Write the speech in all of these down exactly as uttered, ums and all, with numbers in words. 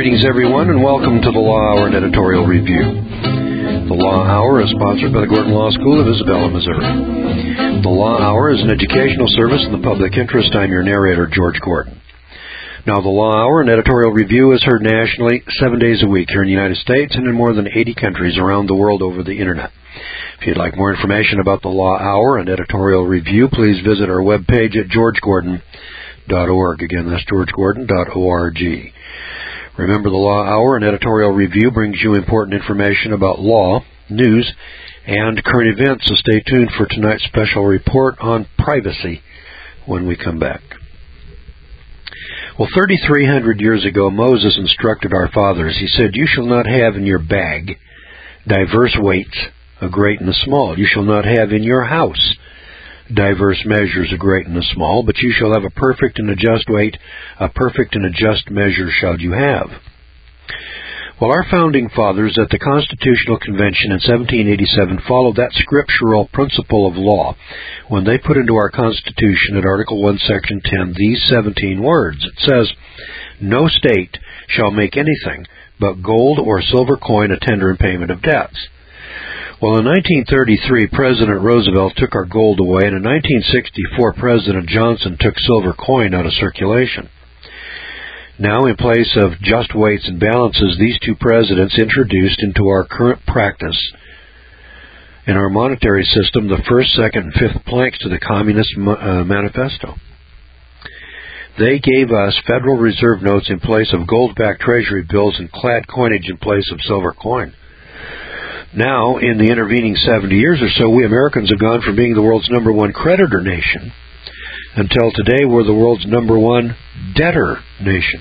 Greetings, everyone, and welcome to the Law Hour and Editorial Review. The Law Hour is sponsored by the Gordon Law School of Isabella, Missouri. The Law Hour is an educational service in the public interest. I'm your narrator, George Gordon. Now, the Law Hour and Editorial Review is heard nationally seven days a week here in the United States and in more than eighty countries around the world over the Internet. If you'd like more information about the Law Hour and Editorial Review, please visit our webpage at george gordon dot org. Again, that's george gordon dot org. Remember, the Law Hour and Editorial Review brings you important information about law, news, and current events, so stay tuned for tonight's special report on privacy when we come back. Well, thirty-three hundred years ago, Moses instructed our fathers. He said, "You shall not have in your bag diverse weights, a great and a small. You shall not have in your house diverse measures, a great and a small, but you shall have a perfect and a just weight, a perfect and a just measure shall you have." Well, our founding fathers at the Constitutional Convention in seventeen eighty-seven followed that scriptural principle of law when they put into our Constitution at Article one, Section ten, these seventeen words. It says, "No state shall make anything but gold or silver coin a tender in payment of debts." Well, in nineteen thirty-three, President Roosevelt took our gold away, and in nineteen sixty-four, President Johnson took silver coin out of circulation. Now, in place of just weights and balances, these two presidents introduced into our current practice in our monetary system the first, second, and fifth planks to the Communist uh, Manifesto. They gave us Federal Reserve notes in place of gold-backed treasury bills and clad coinage in place of silver coin. Now, in the intervening seventy years or so, we Americans have gone from being the world's number one creditor nation until today we're the world's number one debtor nation.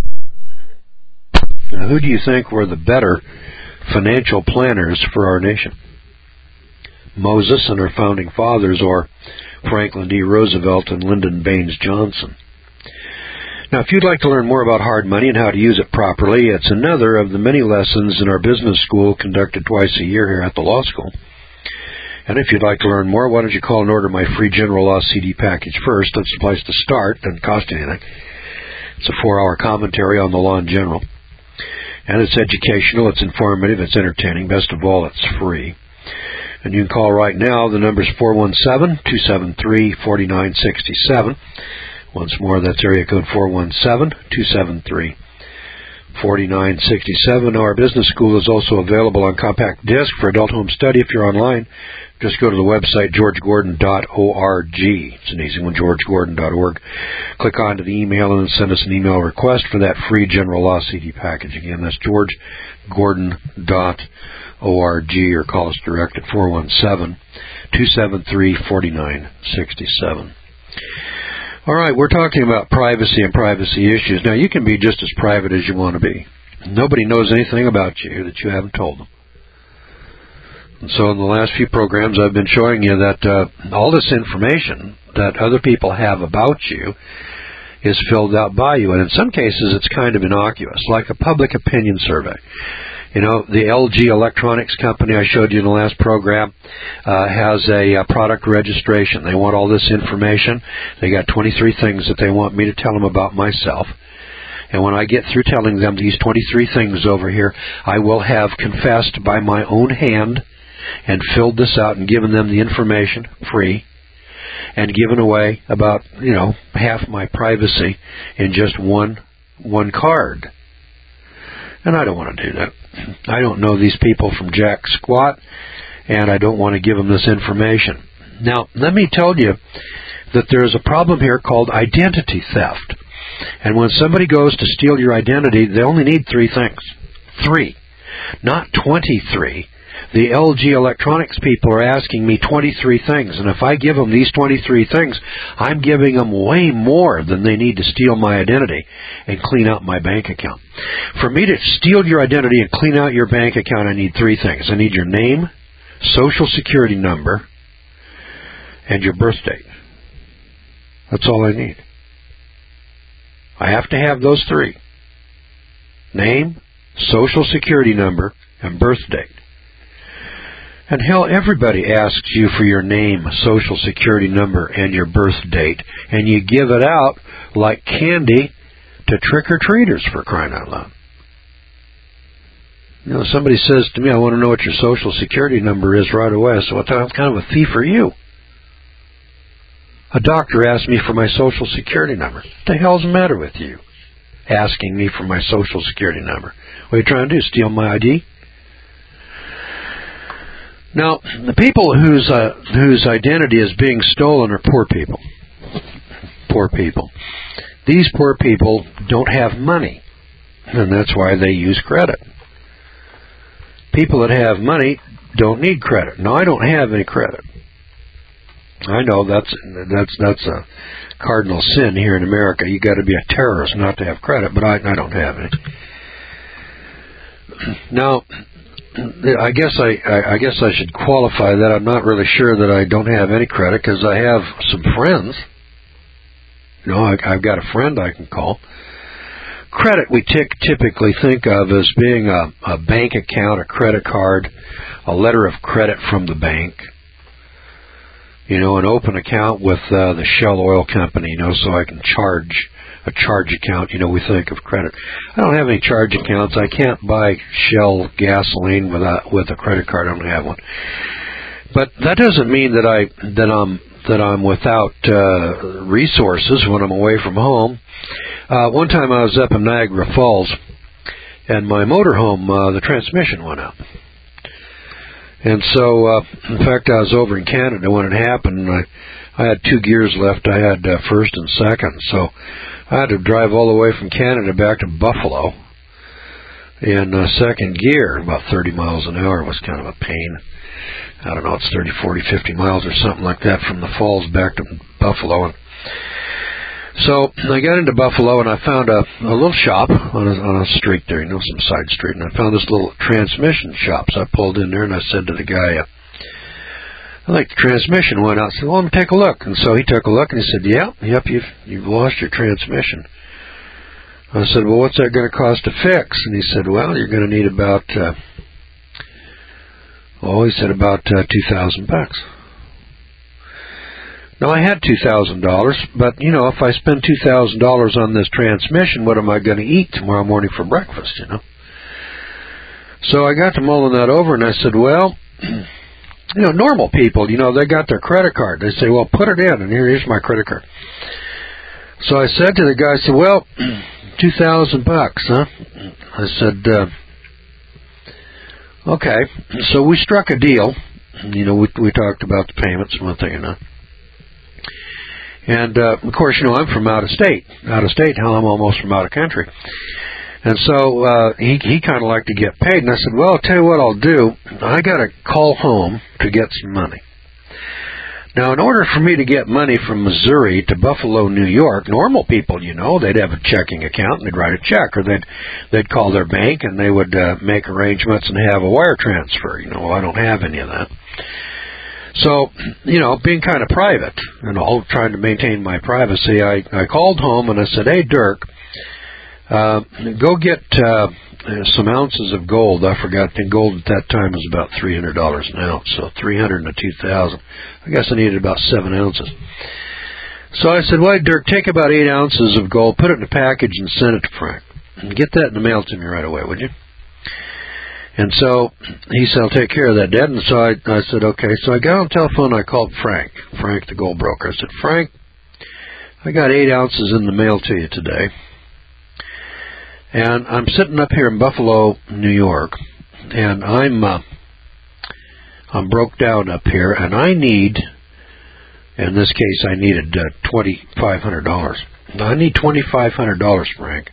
Now, who do you think were the better financial planners for our nation? Moses and our founding fathers, or Franklin D. Roosevelt and Lyndon Baines Johnson? Now, if you'd like to learn more about hard money and how to use it properly, it's another of the many lessons in our business school conducted twice a year here at the law school. And if you'd like to learn more, why don't you call and order my free General Law C D package first. That's the place to start. Doesn't cost you anything. It's a four-hour commentary on the law in general. And it's educational, it's informative, it's entertaining. Best of all, it's free. And you can call right now. The number's four one seven, two seven three, four nine six seven. Once more, that's area code four one seven, two seven three, four nine six seven. Our business school is also available on compact disc for adult home study. If you're online, just go to the website, george gordon dot org. It's an easy one, george gordon dot org. Click onto the email and send us an email request for that free General Law C D package. Again, that's george gordon dot org, or call us direct at four one seven, two seven three, four nine six seven. All right, we're talking about privacy and privacy issues. Now, you can be just as private as you want to be. Nobody knows anything about you that you haven't told them. And so in the last few programs, I've been showing you that uh, all this information that other people have about you is filled out by you. And in some cases, it's kind of innocuous, like a public opinion survey. You know, the L G Electronics company I showed you in the last program uh, has a, a product registration. They want all this information. They got twenty-three things that they want me to tell them about myself. And when I get through telling them these twenty-three things over here, I will have confessed by my own hand and filled this out and given them the information free and given away about, you know, half my privacy in just one one card. And I don't want to do that. I don't know these people from jack squat, and I don't want to give them this information. Now, let me tell you that there's a problem here called identity theft. And when somebody goes to steal your identity, they only need three things. Three. Not twenty-three. The L G Electronics people are asking me twenty-three things, and if I give them these twenty-three things, I'm giving them way more than they need to steal my identity and clean out my bank account. For me to steal your identity and clean out your bank account, I need three things. I need your name, social security number, and your birth date. That's all I need. I have to have those three. Name, social security number, and birth date. And hell, everybody asks you for your name, social security number, and your birth date, and you give it out like candy to trick-or-treaters, for crying out loud. You know, somebody says to me, I want to know what your Social Security number is right away. I said, what kind of a thief are you? A doctor asked me for my Social Security number. What the hell's the matter with you? Asking me for my Social Security number. What are you trying to do, steal my I D? Now, the people whose uh, whose identity is being stolen are poor people. Poor people. These poor people don't have money, and that's why they use credit. People that have money don't need credit. Now, I don't have any credit. I know that's that's that's a cardinal sin here in America. You got to be a terrorist not to have credit, but I, I don't have any. Now, I guess I, I I guess I should qualify that. I'm not really sure that I don't have any credit because I have some friends. You know, I, I've got a friend I can call. Credit we t- typically think of as being a, a bank account, a credit card, a letter of credit from the bank. You know, an open account with uh, the Shell Oil Company, you know, so I can charge a charge account. You know, we think of credit. I don't have any charge accounts. I can't buy Shell gasoline without with a credit card. I don't have one. But that doesn't mean that I that I'm that I'm without uh, resources when I'm away from home. Uh, one time I was up in Niagara Falls, and my motorhome, uh, the transmission went out. And so, uh, in fact, I was over in Canada when it happened, and I, I had two gears left. I had uh, first and second, so I had to drive all the way from Canada back to Buffalo in uh, second gear. About thirty miles an hour was kind of a pain. I don't know, it's thirty, forty, fifty miles or something like that from the falls back to Buffalo. And so I got into Buffalo, and I found a, a little shop on a, on a street there, you know, some side street, and I found this little transmission shop. So I pulled in there, and I said to the guy, uh, I think the transmission went out. I said, well, let me take a look. And so he took a look, and he said, yeah, yep, you've, you've lost your transmission. I said, well, what's that going to cost to fix? And he said, well, you're going to need about, uh, oh, he said about uh, two thousand bucks. Now, I had two thousand dollars, but, you know, if I spend two thousand dollars on this transmission, what am I going to eat tomorrow morning for breakfast, you know? So I got to mulling that over, and I said, well, you know, normal people, you know, they got their credit card. They say, well, put it in, and here, here's my credit card. So I said to the guy, I said, well, two thousand bucks, huh? I said, uh, okay. So we struck a deal. You know, we, we talked about the payments, one thing or another. And, uh, of course, you know, I'm from out of state. Out of state, hell, I'm almost from out of country. And so uh, he, he kind of liked to get paid. And I said, well, I'll tell you what I'll do. I got to call home to get some money. Now, in order for me to get money from Missouri to Buffalo, New York, normal people, you know, they'd have a checking account and they'd write a check, or they'd they'd call their bank and they would uh, make arrangements and have a wire transfer. You know, well, I don't have any of that. So, you know, being kind of private and all, trying to maintain my privacy, I, I called home and I said, hey, Dirk, uh, go get uh, some ounces of gold. I forgot, the gold at that time was about three hundred dollars an ounce, so three hundred and two thousand. I guess I needed about seven ounces. So I said, well, Dirk, take about eight ounces of gold, put it in a package and send it to Frank. And get that in the mail to me right away, would you? And so he said, I'll take care of that, Dad. And so I, I said, okay. So I got on the telephone, I called Frank, Frank the gold broker. I said, Frank, I got eight ounces in the mail to you today. And I'm sitting up here in Buffalo, New York, and I'm uh, I'm broke down up here, and I need, in this case, I needed uh, twenty-five hundred dollars. I need twenty-five hundred dollars, Frank.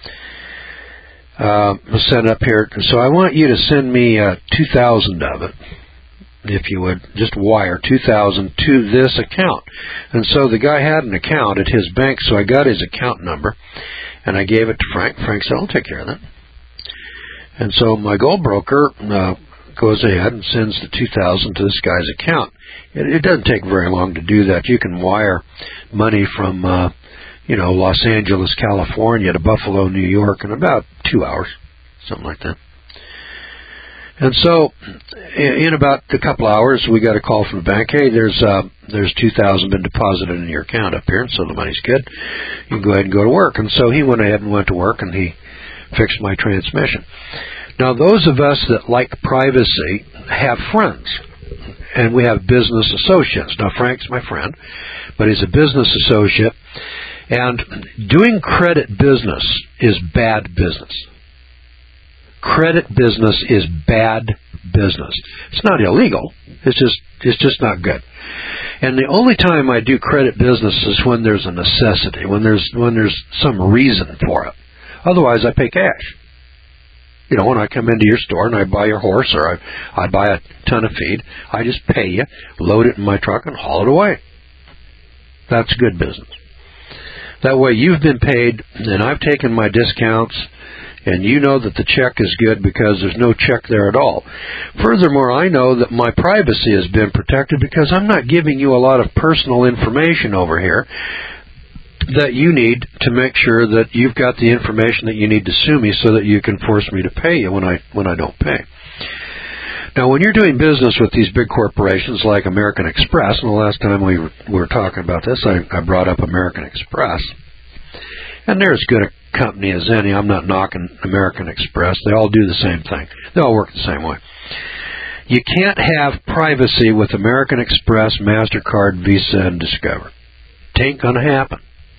Uh, send up here. So I want you to send me uh, two thousand of it, if you would. Just wire two thousand to this account. And so the guy had an account at his bank, so I got his account number, and I gave it to Frank. Frank said, I'll take care of that. And so my gold broker uh, goes ahead and sends the two thousand to this guy's account. It, it doesn't take very long to do that. You can wire money from Uh, you know, Los Angeles, California to Buffalo, New York in about two hours, something like that. And so in about a couple hours, we got a call from the bank. Hey, there's uh, there's two thousand been deposited in your account up here, and so the money's good. You can go ahead and go to work. And so he went ahead and went to work, and he fixed my transmission. Now, those of us that like privacy have friends, and we have business associates. Now, Frank's my friend, but he's a business associate, and doing credit business is bad business. Credit business is bad business. It's not illegal. It's just it's just not good. And the only time I do credit business is when there's a necessity, when there's when there's some reason for it. Otherwise, I pay cash. You know, when I come into your store and I buy your horse or I, I buy a ton of feed, I just pay you, load it in my truck, and haul it away. That's good business. That way you've been paid, and I've taken my discounts, and you know that the check is good because there's no check there at all. Furthermore, I know that my privacy has been protected because I'm not giving you a lot of personal information over here that you need to make sure that you've got the information that you need to sue me so that you can force me to pay you when I when I don't pay. Now, when you're doing business with these big corporations like American Express, and the last time we were, we were talking about this, I, I brought up American Express, and they're as good a company as any. I'm not knocking American Express. They all do the same thing. They all work the same way. You can't have privacy with American Express, MasterCard, Visa, and Discover. It ain't going to happen.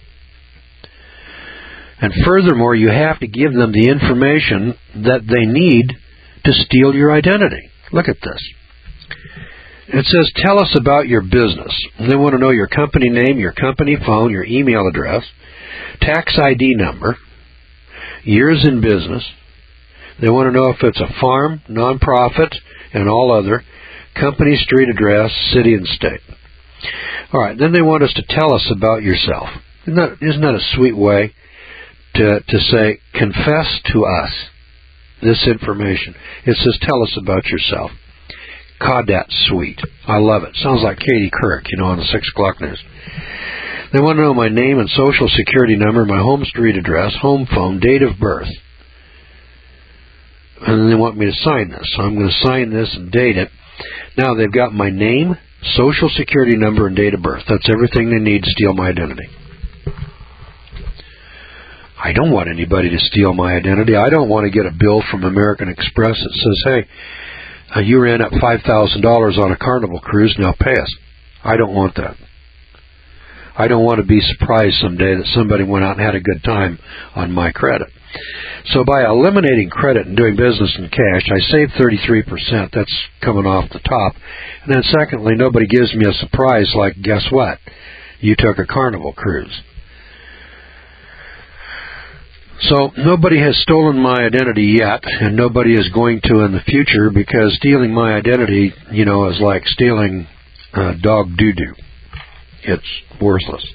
And furthermore, you have to give them the information that they need to steal your identity. Look at this. It says, tell us about your business. And they want to know your company name, your company phone, your email address, tax I D number, years in business. They want to know if it's a farm, nonprofit, and all other, company, street address, city, and state. All right, then they want us to tell us about yourself. Isn't that, isn't that a sweet way to, to say, confess to us this information? It says, tell us about yourself. God, that's sweet. I love it. Sounds like Katie Couric, you know, on the six o'clock news. They want to know my name and social security number, my home street address, home phone, date of birth. And then they want me to sign this. So I'm going to sign this and date it. Now they've got my name, social security number, and date of birth. That's everything they need to steal my identity. I don't want anybody to steal my identity. I don't want to get a bill from American Express that says, hey, uh, you ran up five thousand dollars on a Carnival cruise, now pay us. I don't want that. I don't want to be surprised someday that somebody went out and had a good time on my credit. So by eliminating credit and doing business in cash, I save thirty-three percent. That's coming off the top. And then secondly, nobody gives me a surprise like, guess what? You took a Carnival cruise. So nobody has stolen my identity yet, and nobody is going to in the future, because stealing my identity, you know, is like stealing uh, dog doo-doo. It's worthless.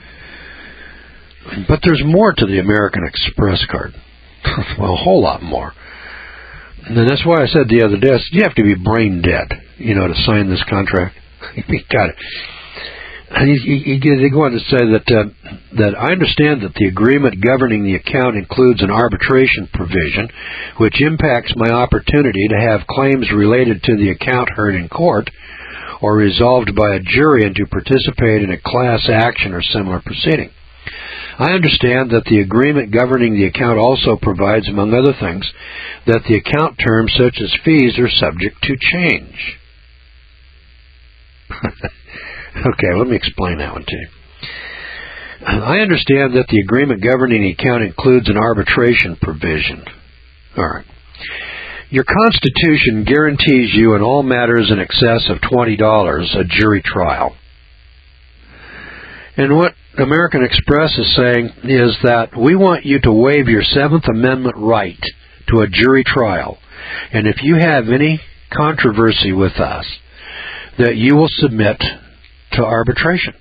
But there's more to the American Express card. Well, a whole lot more. And that's why I said the other day, you have to be brain dead, you know, to sign this contract. You got it. And they go on to say that uh, that I understand that the agreement governing the account includes an arbitration provision, which impacts my opportunity to have claims related to the account heard in court or resolved by a jury and to participate in a class action or similar proceeding. I understand that the agreement governing the account also provides, among other things, that the account terms such as fees are subject to change. Okay, let me explain that one to you. I understand that the agreement governing the account includes an arbitration provision. All right. Your Constitution guarantees you in all matters in excess of twenty dollars a jury trial. And what American Express is saying is that we want you to waive your Seventh Amendment right to a jury trial. And if you have any controversy with us, that you will submit to arbitration.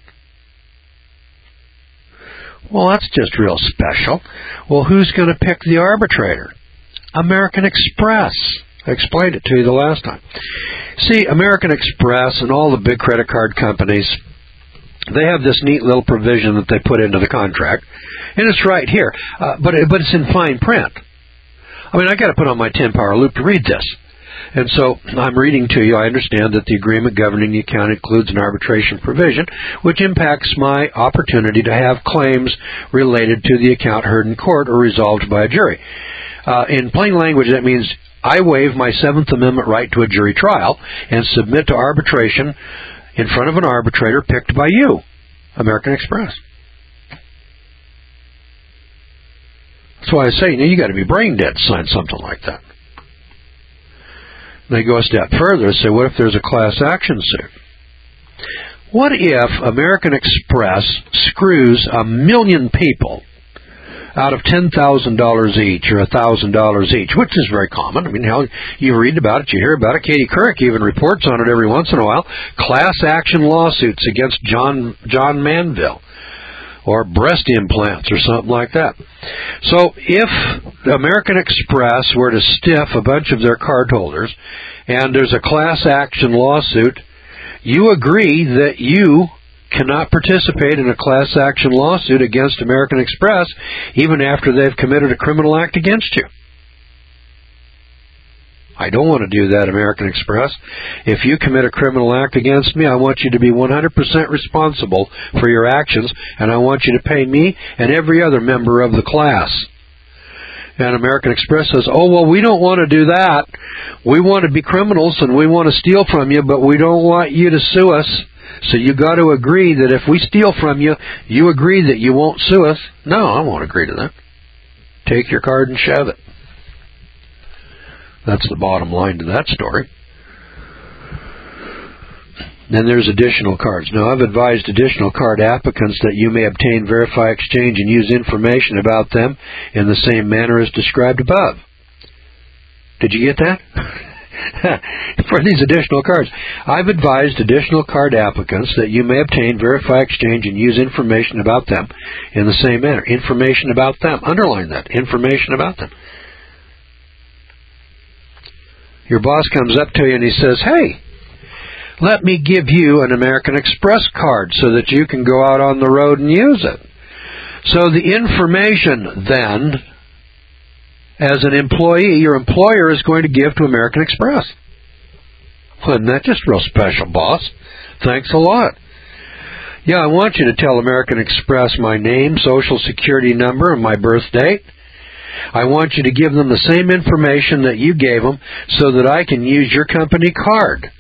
Well, that's just real special. Well, who's going to pick the arbitrator? American Express. I explained it to you the last time. See, American Express and all the big credit card companies, they have this neat little provision that they put into the contract, and it's right here, uh, but but it's in fine print. I mean, I got to put on my ten power loop to read this. And so I'm reading to you, I understand that the agreement governing the account includes an arbitration provision, which impacts my opportunity to have claims related to the account heard in court or resolved by a jury. Uh, in plain language, that means I waive my Seventh Amendment right to a jury trial and submit to arbitration in front of an arbitrator picked by you, American Express. That's why I say, you know, you got to be brain dead to sign something like that. They go a step further and say, what if there's a class action suit? What if American Express screws a million people out of ten thousand dollars each or one thousand dollars each, which is very common. I mean, hell, you read about it, you hear about it. Katie Couric even reports on it every once in a while. Class action lawsuits against John John Manville or breast implants or something like that. So if American Express were to stiff a bunch of their cardholders and there's a class action lawsuit, you agree that you cannot participate in a class action lawsuit against American Express even after they've committed a criminal act against you. I don't want to do that, American Express. If you commit a criminal act against me, I want you to be one hundred percent responsible for your actions, and I want you to pay me and every other member of the class. And American Express says, oh, well, we don't want to do that. We want to be criminals and we want to steal from you, but we don't want you to sue us. So you got to agree that if we steal from you, you agree that you won't sue us. No, I won't agree to that. Take your card and shove it. That's the bottom line to that story. Then there's additional cards. Now, I've advised additional card applicants that you may obtain, verify, exchange, and use information about them in the same manner as described above. Did you get that? For these additional cards, I've advised additional card applicants that you may obtain, verify, exchange, and use information about them in the same manner. Information about them. Underline that. Information about them. Your boss comes up to you and he says, hey, let me give you an American Express card so that you can go out on the road and use it. So the information then, as an employee, your employer is going to give to American Express. Isn't that just real special, boss? Thanks a lot. Yeah, I want you to tell American Express my name, social security number, and my birth date. I want you to give them the same information that you gave them so that I can use your company card.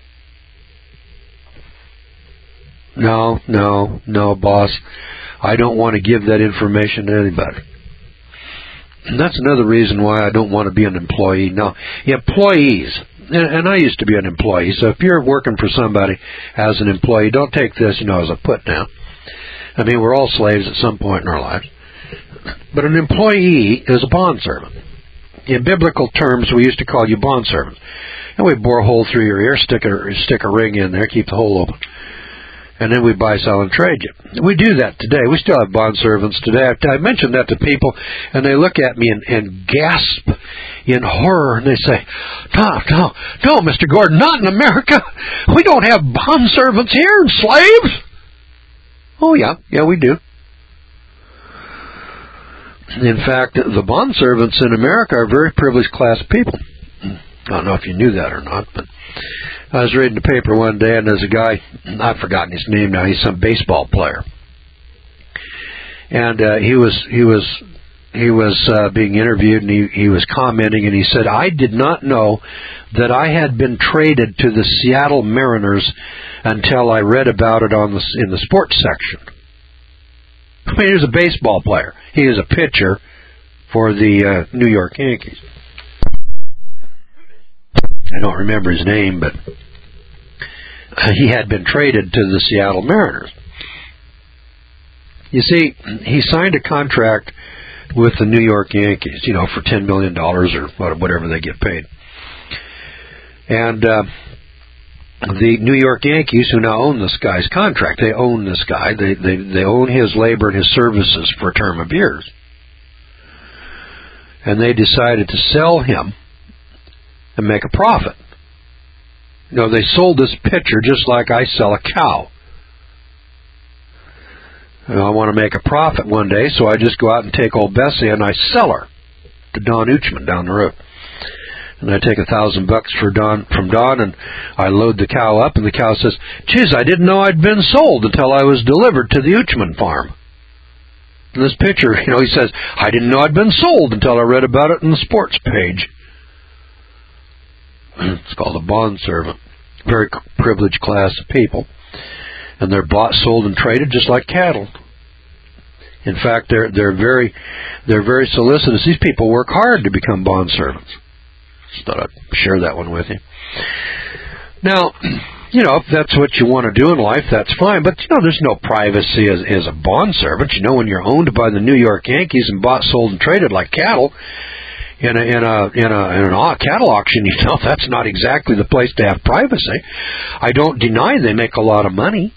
No, no, no, boss. I don't want to give that information to anybody. And that's another reason why I don't want to be an employee. No, employees, and I used to be an employee, so if you're working for somebody as an employee, don't take this, you know, as a put down. I mean, we're all slaves at some point in our lives. But an employee is a bondservant. In biblical terms, we used to call you bondservants. And we bore a hole through your ear, stick a, stick a ring in there, keep the hole open. And then we buy, sell, and trade you. We do that today. We still have bondservants today. I, I mention that to people, and they look at me and, and gasp in horror, and they say, no, no, no, Mister Gordon, not in America. We don't have bondservants here and slaves. Oh, yeah, yeah, we do. In fact, the bondservants in America are very privileged class people. I don't know if you knew that or not, but I was reading the paper one day, and there's a guy, I've forgotten his name now, he's some baseball player. And uh, he was he was he was uh, being interviewed, and he, he was commenting, and he said, I did not know that I had been traded to the Seattle Mariners until I read about it on the in the sports section. I mean, he was a baseball player. He is a pitcher for the uh, New York Yankees. I don't remember his name, but he had been traded to the Seattle Mariners. You see, he signed a contract with the New York Yankees, you know, for ten million dollars or whatever they get paid. And uh, the New York Yankees, who now own this guy's contract, they own this guy. They, they, they own his labor and his services for a term of years. And they decided to sell him and make a profit. You know, they sold this pitcher just like I sell a cow. And I want to make a profit one day, so I just go out and take old Bessie and I sell her to Don Uchman down the road. And I take a thousand bucks for Don from Don, and I load the cow up, and the cow says, "Geez, I didn't know I'd been sold until I was delivered to the Uchman farm." And this pitcher, you know, he says, "I didn't know I'd been sold until I read about it in the sports page." It's called a bond servant. Very privileged class of people. And they're bought, sold, and traded just like cattle. In fact, they're they're very they're very solicitous. These people work hard to become bond servants. Just thought I'd share that one with you. Now, you know, if that's what you want to do in life, that's fine. But, you know, there's no privacy as, as a bond servant. You know, when you're owned by the New York Yankees and bought, sold, and traded like cattle in a in a in a in an cattle auction, you know, that's not exactly the place to have privacy. I don't deny they make a lot of money.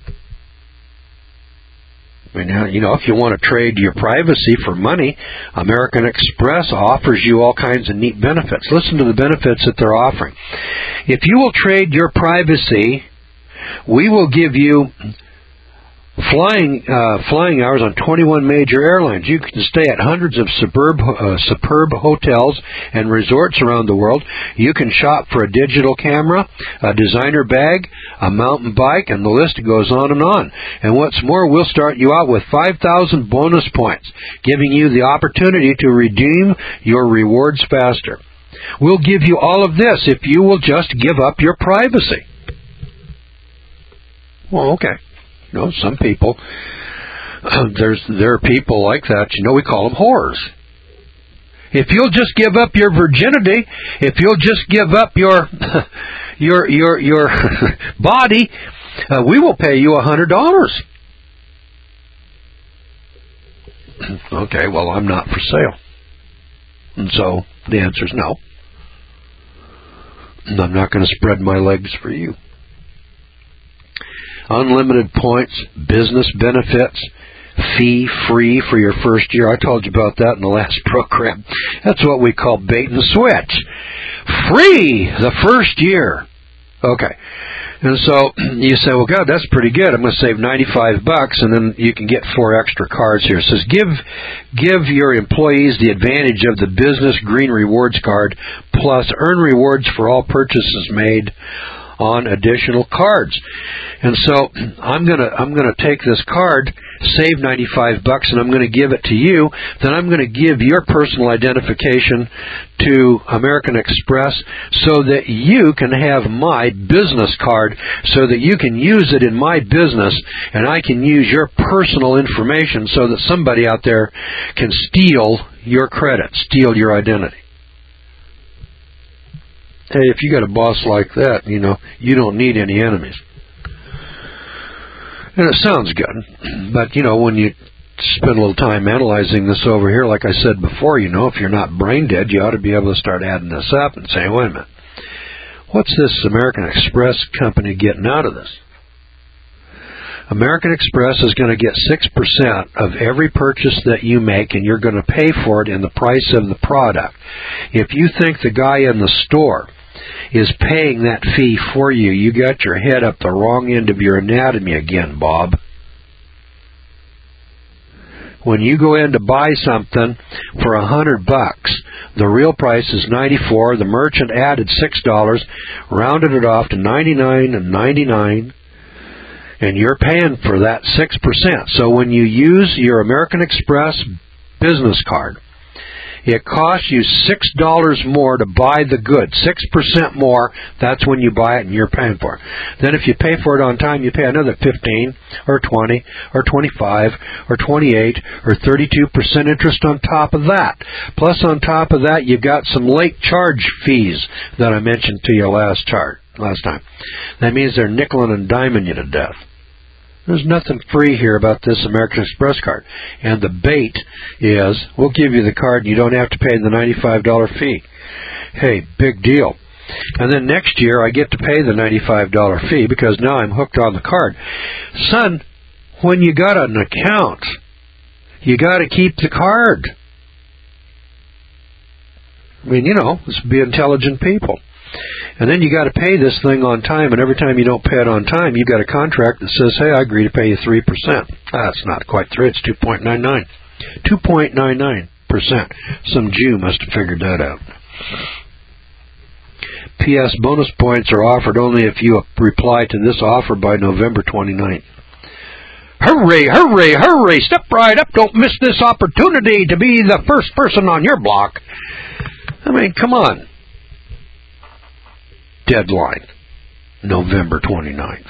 I mean, you know, if you want to trade your privacy for money, American Express offers you all kinds of neat benefits. Listen to the benefits that they're offering. If you will trade your privacy, we will give you flying uh, flying hours on twenty-one major airlines. You can stay at hundreds of superb uh, superb hotels and resorts around the world. You can shop for a digital camera, a designer bag, a mountain bike, and the list goes on and on. And what's more, we'll start you out with five thousand bonus points, giving you the opportunity to redeem your rewards faster. We'll give you all of this if you will just give up your privacy. Well, okay. You know, some people, uh, there's there are people like that. You know, we call them whores. If you'll just give up your virginity, if you'll just give up your your your your body, uh, we will pay you a hundred dollars. Okay, well, I'm not for sale, and so the answer is no. And I'm not going to spread my legs for you. Unlimited points, business benefits, fee-free for your first year. I told you about that in the last program. That's what we call bait and switch. Free the first year. Okay. And so you say, well, God, that's pretty good. I'm going to save ninety-five bucks, and then you can get four extra cards here. It says, give, give your employees the advantage of the business green rewards card, plus earn rewards for all purchases made on additional cards. And so I'm gonna I'm gonna take this card, save ninety-five bucks, and I'm gonna give it to you. Then I'm gonna give your personal identification to American Express so that you can have my business card, so that you can use it in my business, and I can use your personal information so that somebody out there can steal your credit, steal your identity. Hey, if you got a boss like that, you know, you don't need any enemies. And it sounds good, but, you know, when you spend a little time analyzing this over here, like I said before, you know, if you're not brain dead, you ought to be able to start adding this up and saying, wait a minute, what's this American Express company getting out of this? American Express is going to get six percent of every purchase that you make, and you're going to pay for it in the price of the product. If you think the guy in the store is paying that fee for you, you got your head up the wrong end of your anatomy again, Bob. When you go in to buy something for a hundred bucks, the real price is ninety-four. The merchant added six dollars, rounded it off to ninety-nine and ninety-nine, and you're paying for that six percent. So when you use your American Express business card, it costs you six dollars more to buy the good. six percent more, that's when you buy it and you're paying for it. Then if you pay for it on time, you pay another fifteen or twenty or twenty-five or twenty-eight or thirty-two percent interest on top of that. Plus on top of that, you've got some late charge fees that I mentioned to you last chart, last time. That means they're nickeling and diming you to death. There's nothing free here about this American Express card. And the bait is, we'll give you the card and you don't have to pay the ninety-five dollars fee. Hey, big deal. And then next year I get to pay the ninety-five dollars fee because now I'm hooked on the card. Son, when you got an account, you got to keep the card. I mean, you know, let's be intelligent people. And then you got to pay this thing on time, and every time you don't pay it on time, you've got a contract that says, hey, I agree to pay you three percent. Ah, it's not quite three, it's two point nine nine. two point nine nine percent. Some Jew must have figured that out. P S. Bonus points are offered only if you reply to this offer by November twenty-ninth. Hurry, hurry, hurry, step right up, don't miss this opportunity to be the first person on your block. I mean, come on. Deadline, November twenty-ninth.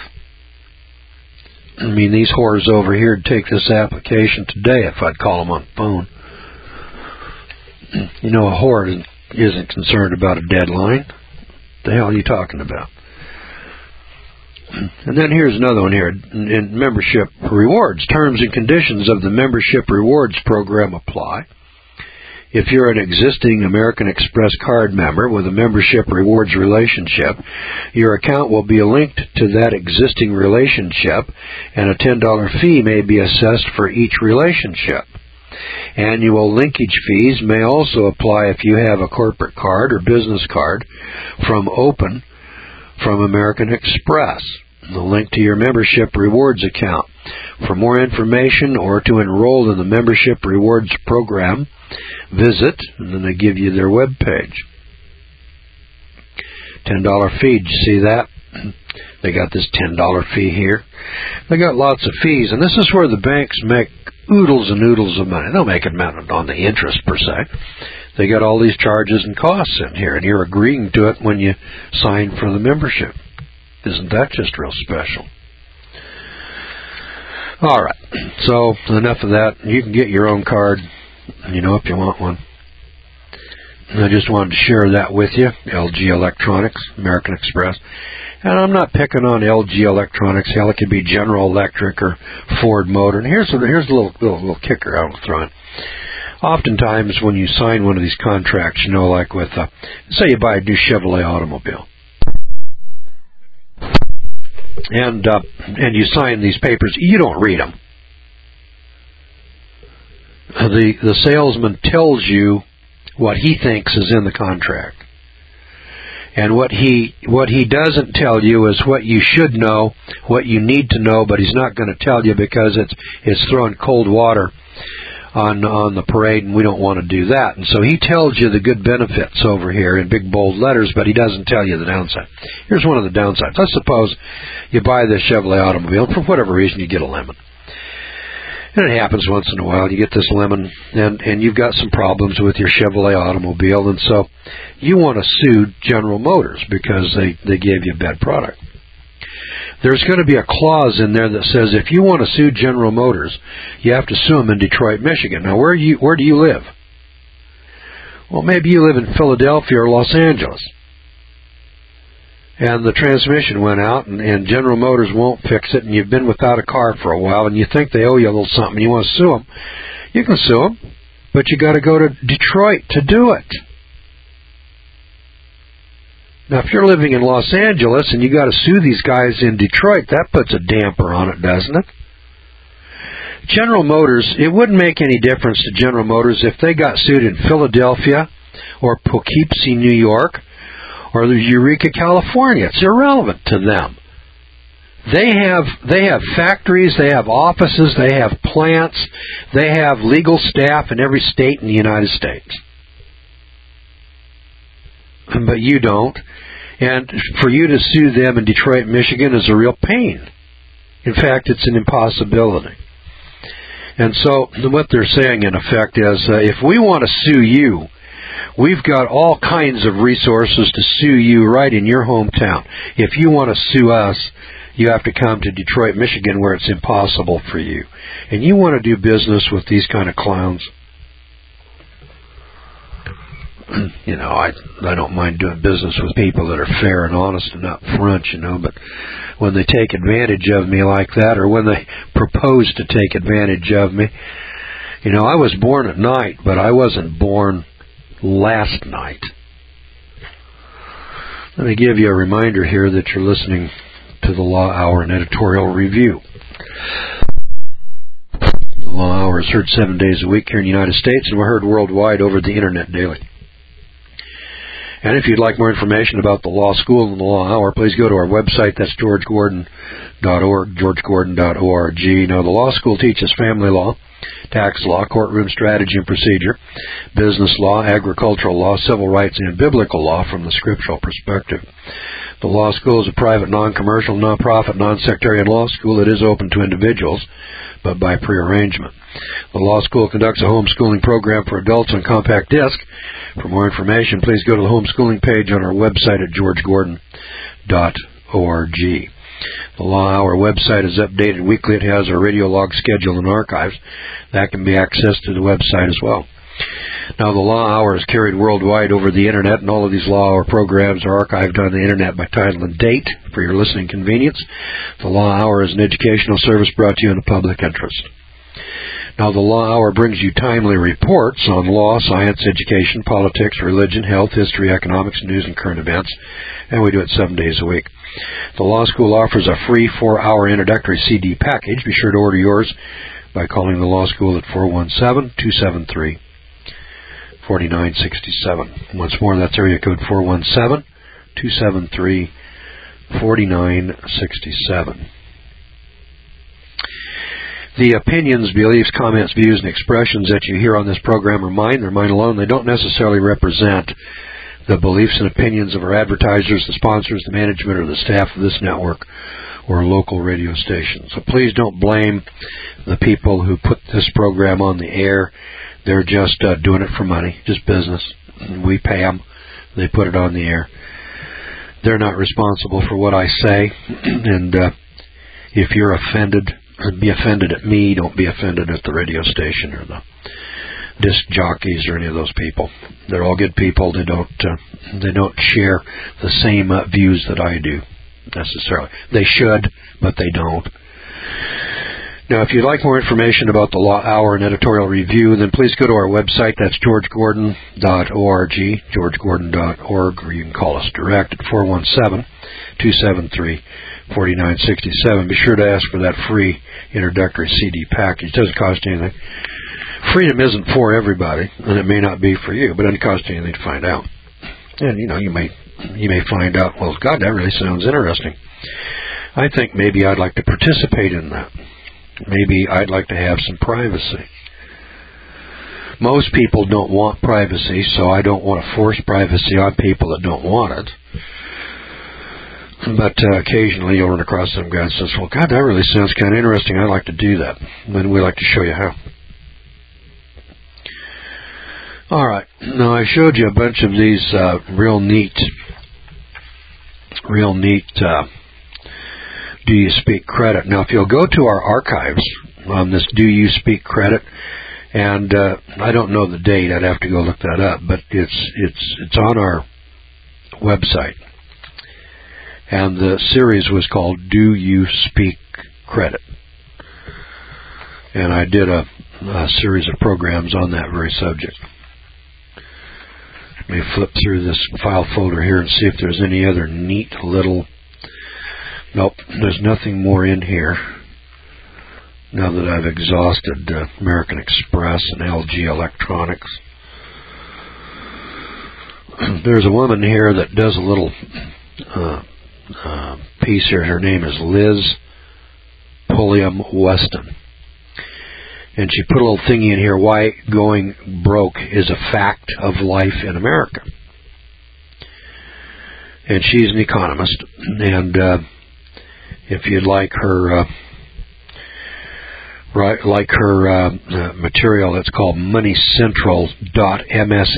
I mean, these whores over here would take this application today if I'd call them on the phone. You know, a whore isn't concerned about a deadline. What the hell are you talking about? And then here's another one here. In membership rewards, terms and conditions of the membership rewards program apply. If you're an existing American Express card member with a membership rewards relationship, your account will be linked to that existing relationship, and a ten dollars fee may be assessed for each relationship. Annual linkage fees may also apply if you have a corporate card or business card from Open from American Express. The link to your membership rewards account. For more information or to enroll in the membership rewards program, visit, and then they give you their web page. ten dollars fee, did you see that? They got this ten dollars fee here. They got lots of fees, and this is where the banks make oodles and oodles of money. They don't make it on the interest per se. They got all these charges and costs in here, and you're agreeing to it when you sign for the membership. Isn't that just real special? All right, so enough of that. You can get your own card, you know, if you want one. I just wanted to share that with you. L G Electronics, American Express. And I'm not picking on L G Electronics. Hell, it could be General Electric or Ford Motor. And here's, here's a little, little, little kicker I will throw in. Oftentimes when you sign one of these contracts, you know, like with, uh, say you buy a new Chevrolet automobile. And uh, and you sign these papers, you don't read them. The the salesman tells you what he thinks is in the contract, and what he what he doesn't tell you is what you should know, what you need to know, but he's not going to tell you because it's it's throwing cold water on on the parade, and we don't want to do that. And so he tells you the good benefits over here in big bold letters, but he doesn't tell you the downside. Here's one of the downsides. Let's suppose you buy this Chevrolet automobile, and for whatever reason you get a lemon. And it happens once in a while. You get this lemon, and, and you've got some problems with your Chevrolet automobile, and so you want to sue General Motors because they, they gave you a bad product. There's going to be a clause in there that says if you want to sue General Motors, you have to sue them in Detroit, Michigan. Now, where you where do you live? Well, maybe you live in Philadelphia or Los Angeles. And the transmission went out, and, and General Motors won't fix it, and you've been without a car for a while, and you think they owe you a little something, and you want to sue them. You can sue them, but you got to go to Detroit to do it. Now, if you're living in Los Angeles and you got to sue these guys in Detroit, that puts a damper on it, doesn't it? General Motors, it wouldn't make any difference to General Motors if they got sued in Philadelphia or Poughkeepsie, New York, or Eureka, California. It's irrelevant to them. They have they have factories, they have offices, they have plants, they have legal staff in every state in the United States. But you don't. And for you to sue them in Detroit, Michigan is a real pain. In fact, it's an impossibility. And so what they're saying, in effect, is uh, if we want to sue you, we've got all kinds of resources to sue you right in your hometown. If you want to sue us, you have to come to Detroit, Michigan, where it's impossible for you. And you want to do business with these kind of clowns? You know, I I don't mind doing business with people that are fair and honest and up front, you know, but when they take advantage of me like that, or when they propose to take advantage of me, you know, I was born at night, but I wasn't born last night. Let me give you a reminder here that you're listening to the Law Hour and Editorial Review. The Law Hour is heard seven days a week here in the United States, and we're heard worldwide over the Internet daily. And if you'd like more information about the law school and the law hour, please go to our website. That's george gordon dot org, george gordon dot org. Now, the law school teaches family law, tax law, courtroom strategy and procedure, business law, agricultural law, civil rights, and biblical law from the scriptural perspective. The law school is a private, non-commercial, non-profit, non-sectarian law school that is open to individuals. but by prearrangement. The law school conducts a homeschooling program for adults on compact disc. For more information, please go to the homeschooling page on our website at george gordon dot org. The Law Hour website is updated weekly. It has our radio log schedule and archives. That can be accessed to the website as well. Now, the Law Hour is carried worldwide over the Internet, and all of these Law Hour programs are archived on the Internet by title and date for your listening convenience. The Law Hour is an educational service brought to you in the public interest. Now, the Law Hour brings you timely reports on law, science, education, politics, religion, health, history, economics, news, and current events, and we do it seven days a week. The Law School offers a free four-hour introductory C D package. Be sure to order yours by calling the Law School at four one seven, two seven three, four nine six seven. Once more, that's area code four one seven, two seven three, four nine six seven. The opinions, beliefs, comments, views, and expressions that you hear on this program are mine. They're mine alone. They don't necessarily represent the beliefs and opinions of our advertisers, the sponsors, the management, or the staff of this network or local radio station. So please don't blame the people who put this program on the air. They're just uh, doing it for money, just business. We pay them. They put it on the air. They're not responsible for what I say. And uh, if you're offended, be offended at me. Don't be offended at the radio station or the disc jockeys or any of those people. They're all good people. They don't uh, they don't share the same uh, views that I do necessarily. They should, but they don't. Now, if you'd like more information about the Law Hour and editorial review, then please go to our website. That's george gordon dot org, george gordon dot org, or you can call us direct at four one seven, two seven three, four nine six seven. Be sure to ask for that free introductory C D package. It doesn't cost anything. Freedom isn't for everybody, and it may not be for you, but it doesn't cost you anything to find out. And, you know, you may you may find out, well, God, that really sounds interesting. I think maybe I'd like to participate in that. Maybe I'd like to have some privacy. Most people don't want privacy, so I don't want to force privacy on people that don't want it. But uh, occasionally you'll run across some guy that says, well, God, that really sounds kind of interesting. I'd like to do that. And we'd like to show you how. All right. Now, I showed you a bunch of these uh, real neat, real neat uh, Do You Speak Credit. Now, if you'll go to our archives on this Do You Speak Credit, and uh, I don't know the date. I'd have to go look that up. But it's it's it's on our website. And the series was called Do You Speak Credit. And I did a, a series of programs on that very subject. Let me flip through this file folder here and see if there's any other neat little... Nope, there's nothing more in here now that I've exhausted uh, American Express and L G Electronics. There's a woman here that does a little uh, uh, piece here. Her name is Liz Pulliam Weston. And she put a little thingy in here, why going broke is a fact of life in America. And she's an economist. And uh, if you'd like her uh, right, like her uh, uh, material, it's called money central dot m s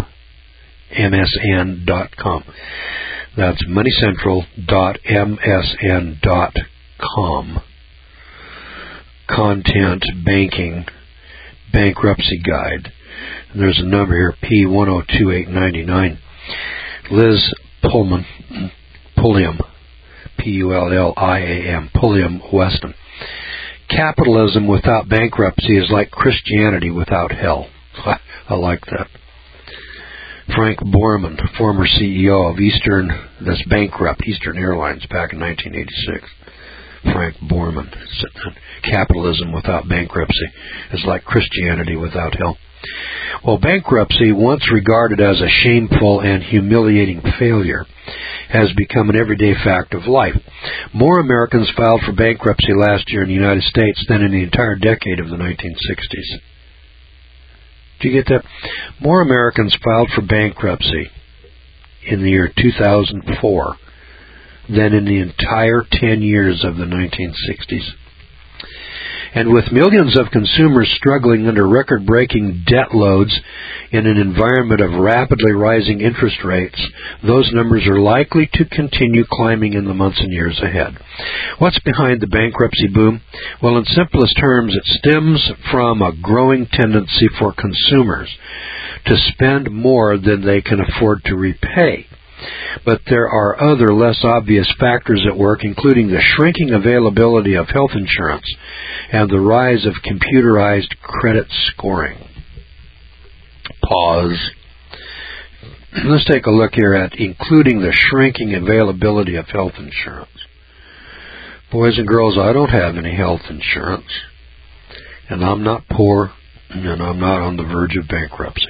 n dot com. That's money central dot m s n dot com. Content, banking, bankruptcy guide. And there's a number here, P one oh two eight nine nine. Liz Pullman, Pulliam, P U L L I A M, Pulliam Weston. Capitalism without bankruptcy is like Christianity without hell. I like that. Frank Borman, former C E O of Eastern, that's bankrupt, Eastern Airlines back in nineteen eighty-six. Frank Borman. Capitalism without bankruptcy is like Christianity without hell. Well, bankruptcy, once regarded as a shameful and humiliating failure, has become an everyday fact of life. More Americans filed for bankruptcy last year in the United States than in the entire decade of the nineteen sixties. Do you get that? More Americans filed for bankruptcy in the year two thousand four than in the entire ten years of the nineteen sixties. And with millions of consumers struggling under record-breaking debt loads in an environment of rapidly rising interest rates, those numbers are likely to continue climbing in the months and years ahead. What's behind the bankruptcy boom? Well, in simplest terms, it stems from a growing tendency for consumers to spend more than they can afford to repay. But there are other less obvious factors at work, including the shrinking availability of health insurance and the rise of computerized credit scoring. Pause. Let's take a look here at including the shrinking availability of health insurance. Boys and girls, I don't have any health insurance, and I'm not poor, and I'm not on the verge of bankruptcy.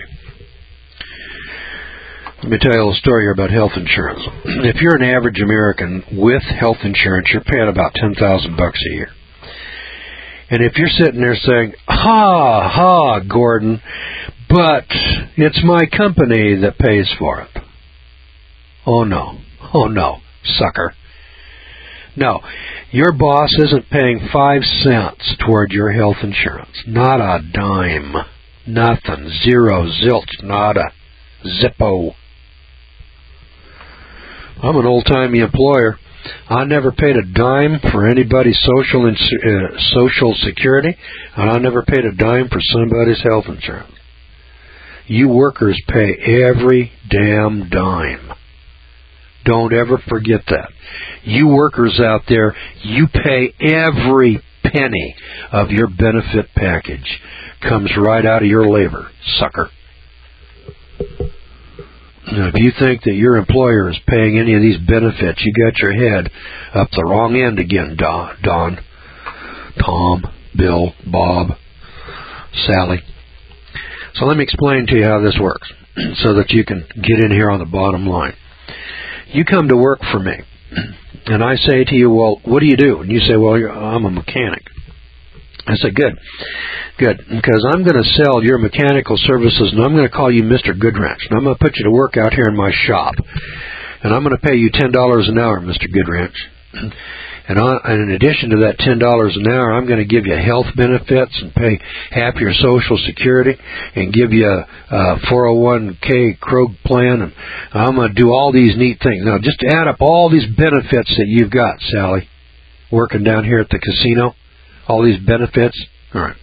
Let me tell you a little story here about health insurance. If you're an average American with health insurance, you're paying about ten thousand bucks a year. And if you're sitting there saying, ha, ha, Gordon, but it's my company that pays for it. Oh, no. Oh, no, sucker. No, your boss isn't paying five cents toward your health insurance. Not a dime. Nothing. Zero. Zilch. Nada. Zippo. I'm an old-timey employer. I never paid a dime for anybody's social ins- uh, social security, and I never paid a dime for somebody's health insurance. You workers pay every damn dime. Don't ever forget that. You workers out there, you pay every penny of your benefit package. Comes right out of your labor, sucker. Now, if you think that your employer is paying any of these benefits, you got your head up the wrong end again, Don, Don, Tom, Bill, Bob, Sally. So let me explain to you how this works so that you can get in here on the bottom line. You come to work for me, and I say to you, well, what do you do? And you say, well, I'm a mechanic. I said, good, good, because I'm going to sell your mechanical services, and I'm going to call you Mister Goodwrench, and I'm going to put you to work out here in my shop, and I'm going to pay you ten dollars an hour, Mister Goodwrench. And, I, and in addition to that ten dollars an hour, I'm going to give you health benefits and pay half your Social Security and give you a, a four oh one k Krog plan, and I'm going to do all these neat things. Now, just add up all these benefits that you've got, Sally, working down here at the casino. All these benefits. All right.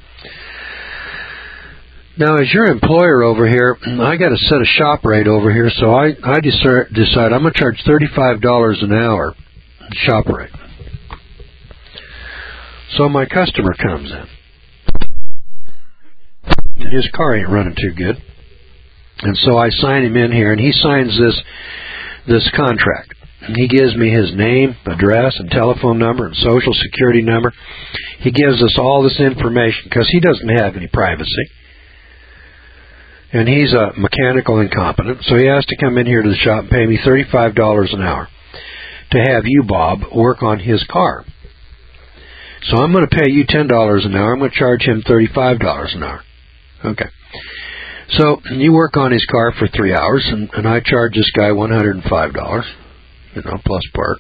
Now, as your employer over here, I got to set a shop rate over here, so I, I decide, decide I'm going to charge thirty-five dollars an hour shop rate. So my customer comes in. And his car ain't running too good. And so I sign him in here, and he signs this this contract. He gives me his name, address, and telephone number, and Social Security number. He gives us all this information because he doesn't have any privacy. And he's a mechanical incompetent, so he has to come in here to the shop and pay me thirty-five dollars an hour to have you, Bob, work on his car. So I'm going to pay you ten dollars an hour. I'm going to charge him thirty-five dollars an hour. Okay. So you work on his car for three hours, and, and I charge this guy one hundred five dollars. You know, plus parts.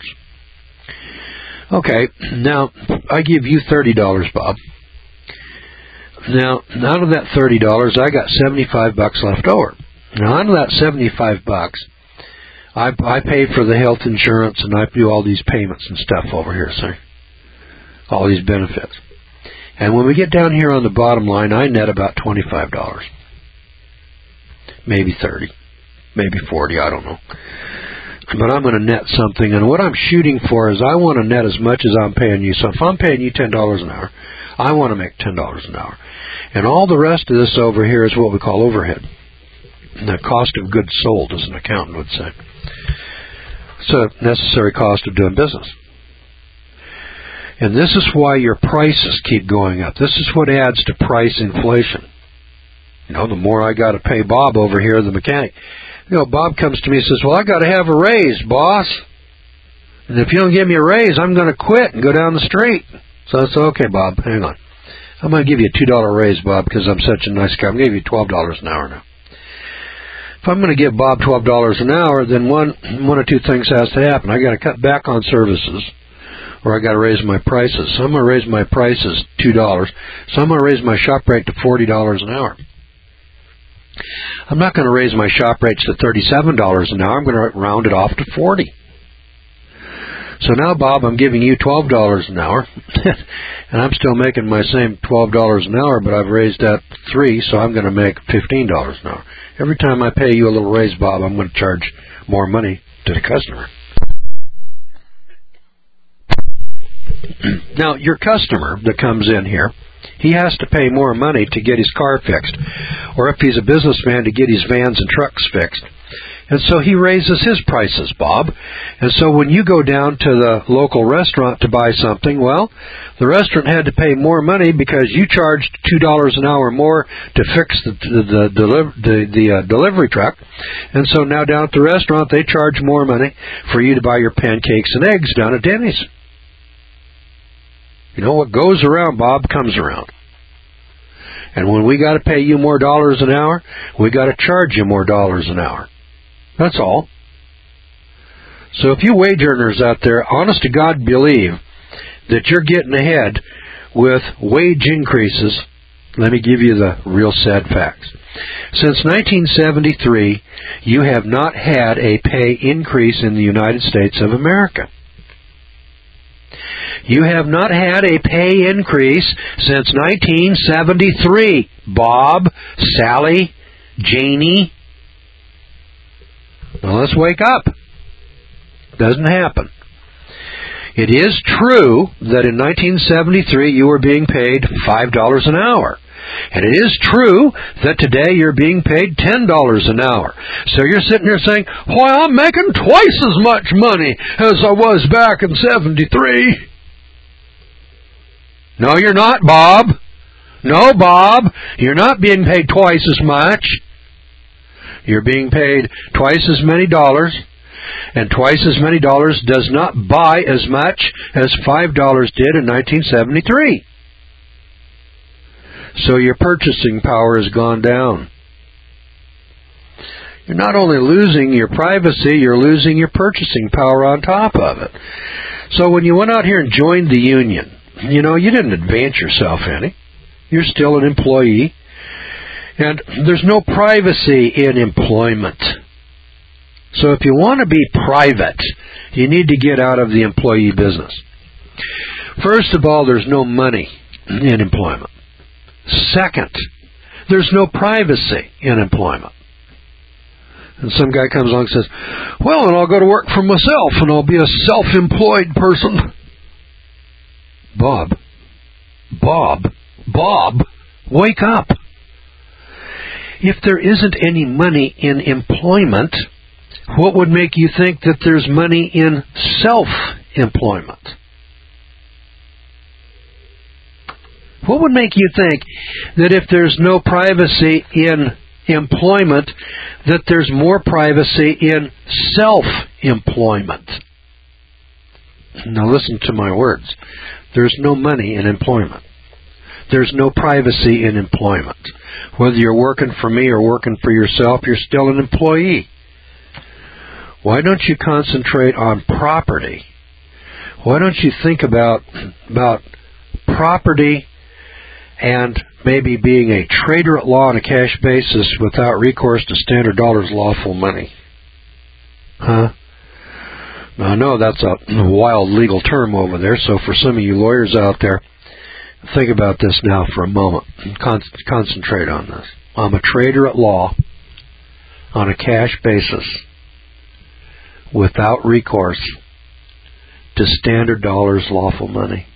Okay, now I give you thirty dollars, Bob. Now, out of that thirty dollars, I got seventy-five bucks left over. Now, out of that seventy-five bucks, I, I pay for the health insurance, and I do all these payments and stuff over here, sir. All these benefits. And when we get down here on the bottom line, I net about twenty-five dollars. Maybe thirty. Maybe forty, I don't know. But I'm going to net something, and what I'm shooting for is I want to net as much as I'm paying you. So if I'm paying you ten dollars an hour, I want to make ten dollars an hour. And all the rest of this over here is what we call overhead. The cost of goods sold, as an accountant would say. It's a necessary cost of doing business. And this is why your prices keep going up. This is what adds to price inflation. You know, the more I got to pay Bob over here, the mechanic. You know, Bob comes to me and says, well, I got to have a raise, boss. And if you don't give me a raise, I'm going to quit and go down the street. So I said, okay, Bob, hang on. I'm going to give you a two dollar raise, Bob, because I'm such a nice guy. I'm going to give you twelve dollars an hour now. If I'm going to give Bob twelve dollars an hour, then one one or two things has to happen. I got to cut back on services, or I got to raise my prices. So I'm going to raise my prices two dollars. So I'm going to raise my shop rate to forty dollars an hour. I'm not going to raise my shop rates to thirty-seven dollars an hour. I'm going to round it off to forty dollars. So now, Bob, I'm giving you twelve dollars an hour, and I'm still making my same twelve dollars an hour, but I've raised that three, so I'm going to make fifteen dollars an hour. Every time I pay you a little raise, Bob, I'm going to charge more money to the customer. Now, your customer that comes in here, he has to pay more money to get his car fixed, or if he's a businessman, to get his vans and trucks fixed. And so he raises his prices, Bob. And so when you go down to the local restaurant to buy something, well, the restaurant had to pay more money because you charged two dollars an hour more to fix the the the, deliver, the, the uh, delivery truck. And so now down at the restaurant, they charge more money for you to buy your pancakes and eggs down at Denny's. You know, what goes around, Bob, comes around. And when we got to pay you more dollars an hour, we got to charge you more dollars an hour. That's all. So if you wage earners out there, honest to God, believe that you're getting ahead with wage increases, let me give you the real sad facts. Since nineteen seventy-three, you have not had a pay increase in the United States of America. You have not had a pay increase since nineteen seventy-three. Bob, Sally, Janie. Now let's wake up. Doesn't happen. It is true that in nineteen seventy-three you were being paid five dollars an hour. And it is true that today you're being paid ten dollars an hour. So you're sitting here saying, why, I'm making twice as much money as I was back in seventy-three. No, you're not, Bob. No, Bob. You're not being paid twice as much. You're being paid twice as many dollars, and twice as many dollars does not buy as much as five dollars did in nineteen seventy-three. So your purchasing power has gone down. You're not only losing your privacy, you're losing your purchasing power on top of it. So when you went out here and joined the union, you know, you didn't advance yourself any. You're still an employee. And there's no privacy in employment. So if you want to be private, you need to get out of the employee business. First of all, there's no money in employment. Second, there's no privacy in employment. And some guy comes along and says, well, and I'll go to work for myself, and I'll be a self-employed person. Bob, Bob, Bob, wake up. If there isn't any money in employment, what would make you think that there's money in self-employment? What would make you think that if there's no privacy in employment, that there's more privacy in self-employment? Now listen to my words. There's no money in employment. There's no privacy in employment. Whether you're working for me or working for yourself, you're still an employee. Why don't you concentrate on property? Why don't you think about, about property and maybe being a trader at law on a cash basis without recourse to standard dollars lawful money? Huh? Now, I know that's a wild legal term over there, so for some of you lawyers out there, think about this now for a moment. Con- concentrate on this. I'm a trader at law on a cash basis without recourse to standard dollars lawful money.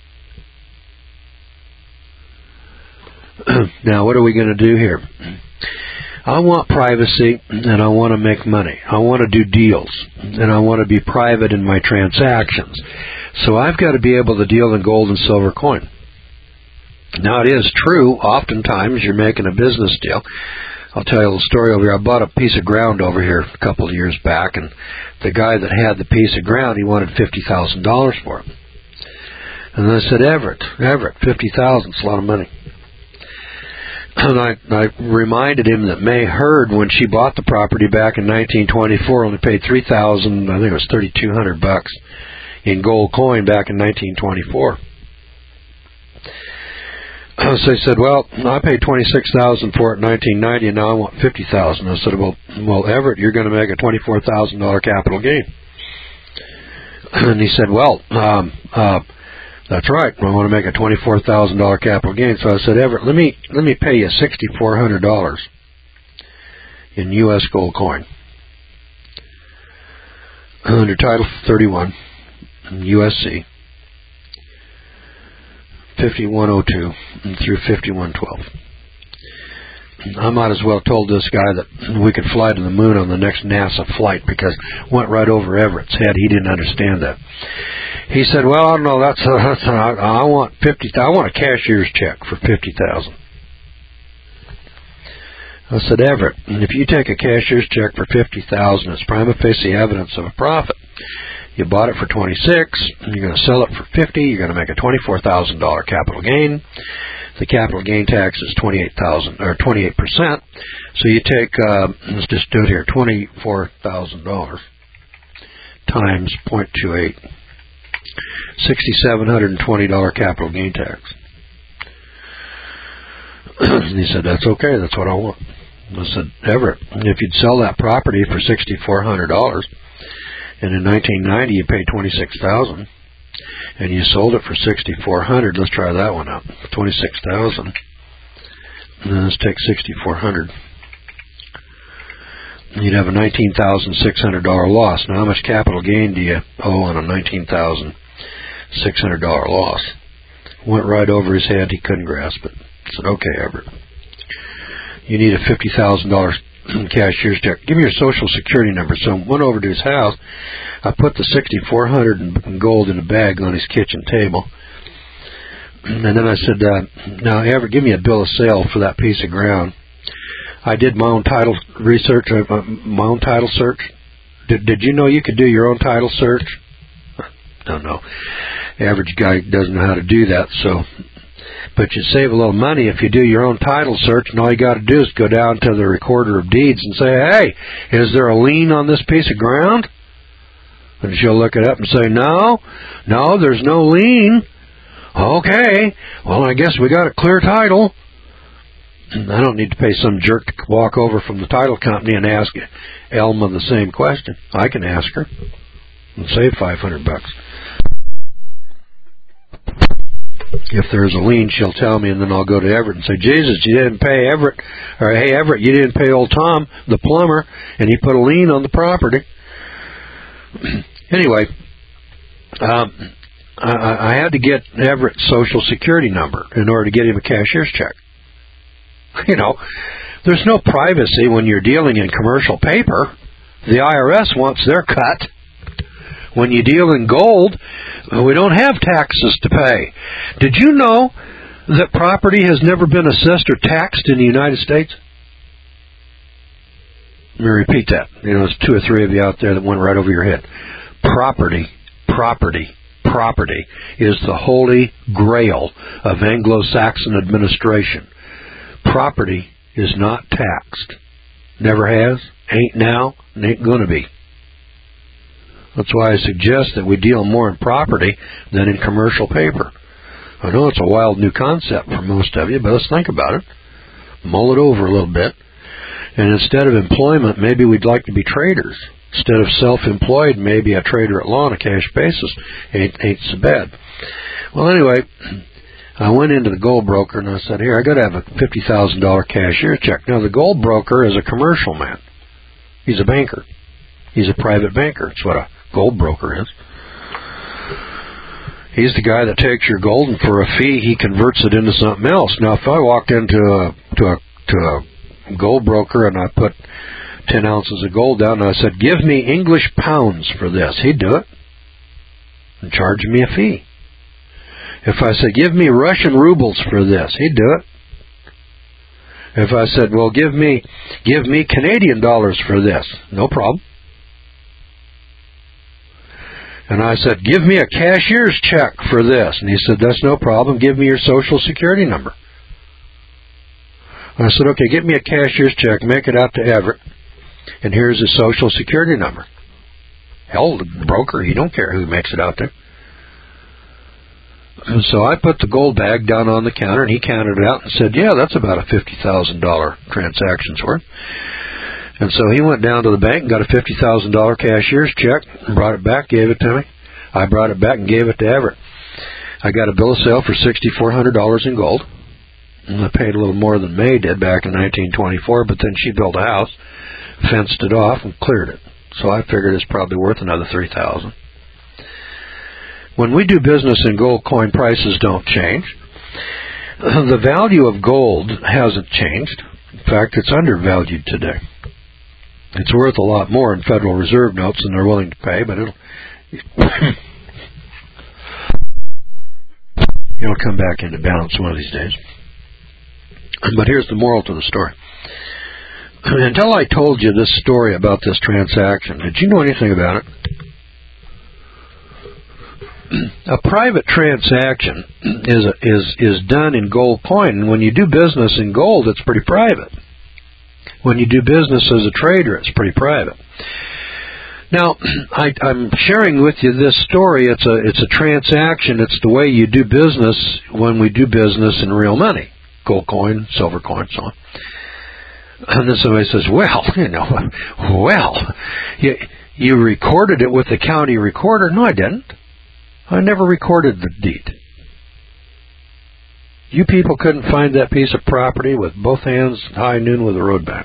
Now, what are we going to do here? I want privacy, and I want to make money. I want to do deals, and I want to be private in my transactions. So I've got to be able to deal in gold and silver coin. Now, it is true, oftentimes you're making a business deal. I'll tell you a little story over here. I bought a piece of ground over here a couple of years back, and the guy that had the piece of ground, he wanted fifty thousand dollars for it. And I said, Everett, Everett, fifty thousand dollars is a lot of money. And I, I reminded him that May Hurd, when she bought the property back in nineteen twenty-four, only paid three thousand. I think it was thirty-two hundred bucks. in gold coin back in nineteen twenty-four. So he said, well, I paid twenty-six thousand dollars for it in nineteen ninety, and now I want fifty thousand dollars. I said, well, well, Everett, you're going to make a twenty-four thousand dollars capital gain. And he said, well, um, uh, that's right. I want to make a twenty-four thousand dollars capital gain. So I said, Everett, let me let me pay you six thousand four hundred dollars in U S gold coin under Title thirty-one, U S C. fifty-one oh two through fifty-one twelve. I might as well have told this guy that we could fly to the moon on the next NASA flight, because it went right over Everett's head. He didn't understand that. He said, well, I don't know, that's, uh, that's uh, I want fifty I want a cashier's check for fifty thousand dollars. I said, Everett, if you take a cashier's check for fifty thousand dollars, it's prima facie evidence of a profit. You bought it for twenty-six, you're going to sell it for fifty, you're going to make a twenty-four thousand dollars capital gain. The capital gain tax is twenty-eight thousand dollars or twenty-eight percent. So you take, uh, let's just do it here, twenty-four thousand dollars times zero point two eight, six thousand seven hundred twenty dollars capital gain tax. And he said, that's okay, that's what I want. I said, Everett, if you'd sell that property for six thousand four hundred dollars, and in nineteen ninety you paid twenty-six thousand dollars, and you sold it for six thousand four hundred dollars, let's try that one out. twenty-six thousand dollars. And then let's take six thousand four hundred dollars. You'd have a nineteen thousand six hundred dollars loss. Now, how much capital gain do you owe on a nineteen thousand six hundred dollars loss? Went right over his head. He couldn't grasp it. I said, okay, Everett, you need a fifty thousand dollars cashier's check. Give me your social security number. So I went over to his house. I put the six thousand four hundred dollars in gold in a bag on his kitchen table. And then I said, uh, now, Everett, give me a bill of sale for that piece of ground. I did my own title research, uh, my own title search. Did, did you know you could do your own title search? Don't know. Average guy doesn't know how to do that, so... But you save a little money if you do your own title search, and all you got to do is go down to the recorder of deeds and say, hey, is there a lien on this piece of ground? And she'll look it up and say, no, no, there's no lien. Okay, well, I guess we got a clear title. I don't need to pay some jerk to walk over from the title company and ask Elma the same question. I can ask her and save five hundred bucks. If there's a lien, she'll tell me, and then I'll go to Everett and say, Jesus, you didn't pay Everett, or hey, Everett, you didn't pay old Tom, the plumber, and he put a lien on the property. Anyway, um, I, I had to get Everett's social security number in order to get him a cashier's check. You know, there's no privacy when you're dealing in commercial paper. The I R S wants their cut. When you deal in gold, we don't have taxes to pay. Did you know that property has never been assessed or taxed in the United States? Let me repeat that. You know, there's two or three of you out there that went right over your head. Property, property, property is the holy grail of Anglo-Saxon administration. Property is not taxed. Never has, ain't now, and ain't going to be. That's why I suggest that we deal more in property than in commercial paper. I know it's a wild new concept for most of you, but let's think about it. Mull it over a little bit. And instead of employment, maybe we'd like to be traders. Instead of self-employed, maybe a trader at law on a cash basis. Ain't, ain't so bad. Well, anyway, I went into the gold broker and I said, here, I got to have a fifty thousand dollars cashier check. Now, the gold broker is a commercial man. He's a banker. He's a private banker. That's what a gold broker is. He's the guy that takes your gold, and for a fee, he converts it into something else. Now, if I walked into a to a to a gold broker and I put ten ounces of gold down and I said, "Give me English pounds for this," he'd do it and charge me a fee. If I said, "Give me Russian rubles for this," he'd do it. If I said, "Well, give me give me Canadian dollars for this," no problem. And I said, "Give me a cashier's check for this." And he said, "That's no problem. Give me your social security number." And I said, "Okay, get me a cashier's check, make it out to Everett, and here's his social security number." Hell, the broker, he don't care who makes it out there. And so I put the gold bag down on the counter, and he counted it out and said, yeah, that's about a fifty thousand dollars transaction's worth. And so he went down to the bank and got a fifty thousand dollars cashier's check and brought it back, gave it to me. I brought it back and gave it to Everett. I got a bill of sale for six thousand four hundred dollars in gold. And I paid a little more than May did back in nineteen twenty-four, but then she built a house, fenced it off, and cleared it. So I figured it's probably worth another three thousand dollars. When we do business in gold coin, prices don't change. The value of gold hasn't changed. In fact, it's undervalued today. It's worth a lot more in Federal Reserve notes than they're willing to pay, but it'll it'll come back into balance one of these days. But here's the moral to the story. Until I told you this story about this transaction, did you know anything about it? A private transaction is is is done in gold coin, and when you do business in gold, it's pretty private. When you do business as a trader, it's pretty private. Now, I, I'm sharing with you this story. It's a it's a transaction. It's the way you do business when we do business in real money, gold coin, silver coin, so on. And then somebody says, "Well, you know, well, you you recorded it with the county recorder." No, I didn't. I never recorded the deed. You people couldn't find that piece of property with both hands high noon with the road back.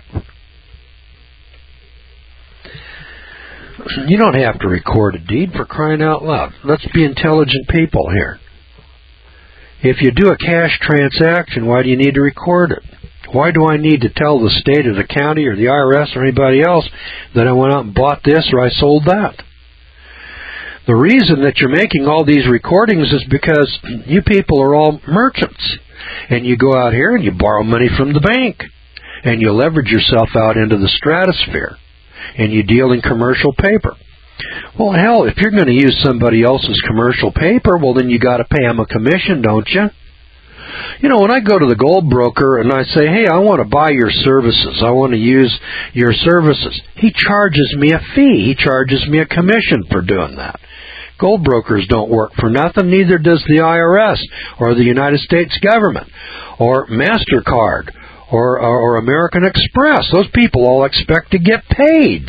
You don't have to record a deed, for crying out loud. Let's be intelligent people here. If you do a cash transaction, why do you need to record it? Why do I need to tell the state or the county or the I R S or anybody else that I went out and bought this or I sold that? The reason that you're making all these recordings is because you people are all merchants. And you go out here and you borrow money from the bank. And you leverage yourself out into the stratosphere. And you deal in commercial paper. Well, hell, if you're going to use somebody else's commercial paper, well, then you got to pay them a commission, don't you? You know, when I go to the gold broker and I say, hey, I want to buy your services, I want to use your services, he charges me a fee. He charges me a commission for doing that. Gold brokers don't work for nothing, neither does the I R S or the United States government or MasterCard or, or, or American Express. Those people all expect to get paid.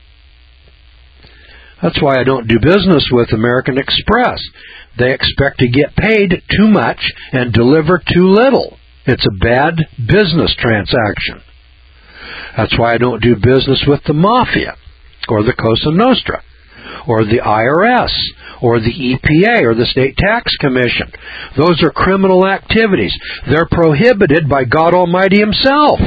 That's why I don't do business with American Express. They expect to get paid too much and deliver too little. It's a bad business transaction. That's why I don't do business with the Mafia or the Cosa Nostra or the I R S or the E P A or the State Tax Commission. Those are criminal activities. They're prohibited by God Almighty Himself.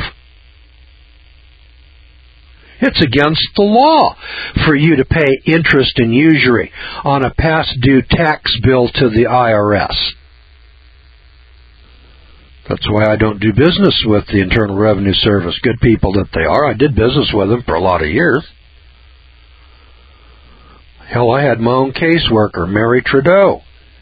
It's against the law for you to pay interest and usury on a past due tax bill to the I R S. That's why I don't do business with the Internal Revenue Service. Good people that they are. I did business with them for a lot of years. Hell, I had my own caseworker, Mary Trudeau.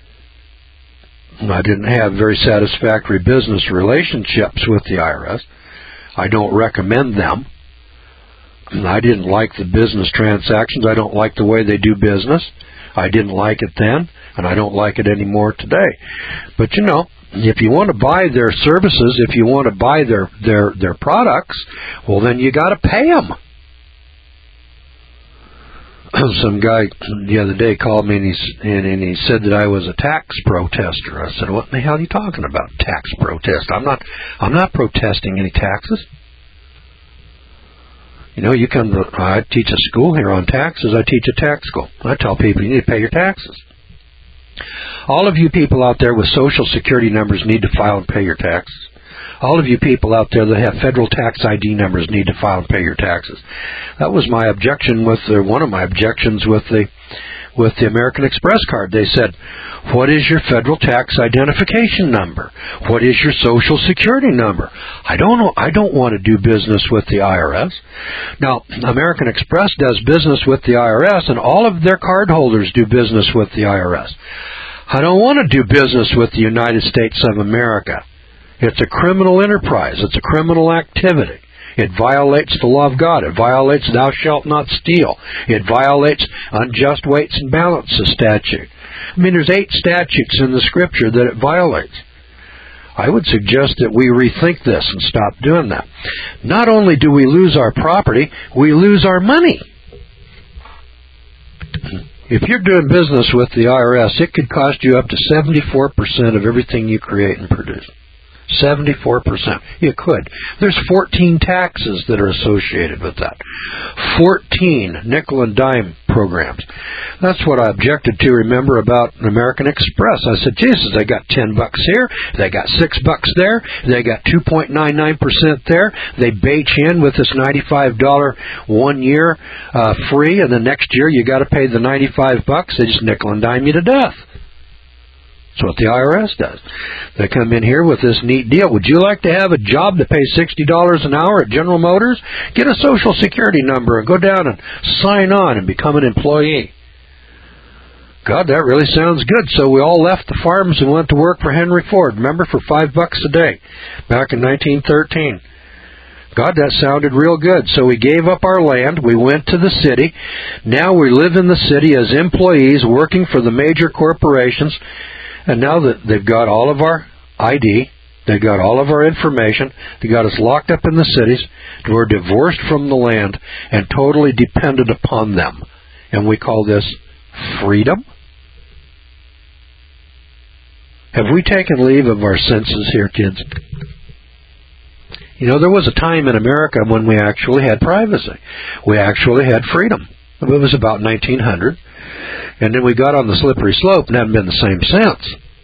I didn't have very satisfactory business relationships with the I R S. I don't recommend them. I didn't like the business transactions. I don't like the way they do business. I didn't like it then, and I don't like it anymore today. But, you know, if you want to buy their services, if you want to buy their, their, their products, well, then you got to pay them. Some guy the other day called me, and he, and, and he said that I was a tax protester. I said, what in the hell are you talking about, tax protest? I'm not, I'm not protesting any taxes. You know, you come to, I teach a school here on taxes. I teach a tax school. I tell people you need to pay your taxes. All of you people out there with Social Security numbers need to file and pay your taxes. All of you people out there that have federal tax I D numbers need to file and pay your taxes. That was my objection with the, one of my objections with the with the American Express card. They said, what is your federal tax identification number? What is your Social Security number? I don't know. I don't want to do business with the I R S. Now, American Express does business with the I R S, and all of their cardholders do business with the I R S. I don't want to do business with the United States of America. It's a criminal enterprise. It's a criminal activity. It violates the law of God. It violates thou shalt not steal. It violates unjust weights and balances statute. I mean, there's eight statutes in the Scripture that it violates. I would suggest that we rethink this and stop doing that. Not only do we lose our property, we lose our money. If you're doing business with the I R S, it could cost you up to seventy-four percent of everything you create and produce. seventy-four percent. You could. There's fourteen taxes that are associated with that. fourteen nickel and dime programs. That's what I objected to, remember, about American Express. I said, Jesus, they got ten bucks here, they got six bucks there, they got two point nine nine percent there, they bait you in with this ninety-five dollars one year uh, free, and the next year you got to pay the ninety-five bucks. They just nickel and dime you to death. That's what the I R S does. They come in here with this neat deal. Would you like to have a job that pays sixty dollars an hour at General Motors? Get a Social Security number and go down and sign on and become an employee. God, that really sounds good. So we all left the farms and went to work for Henry Ford, remember, for five bucks a day back in nineteen thirteen. God, that sounded real good. So we gave up our land. We went to the city. Now we live in the city as employees working for the major corporations. And now that they've got all of our I D, they've got all of our information, they got us locked up in the cities, we're divorced from the land and totally dependent upon them. And we call this freedom? Have we taken leave of our senses here, kids? You know, there was a time in America when we actually had privacy. We actually had freedom. It was about nineteen hundred. And then we got on the slippery slope and haven't been the same since.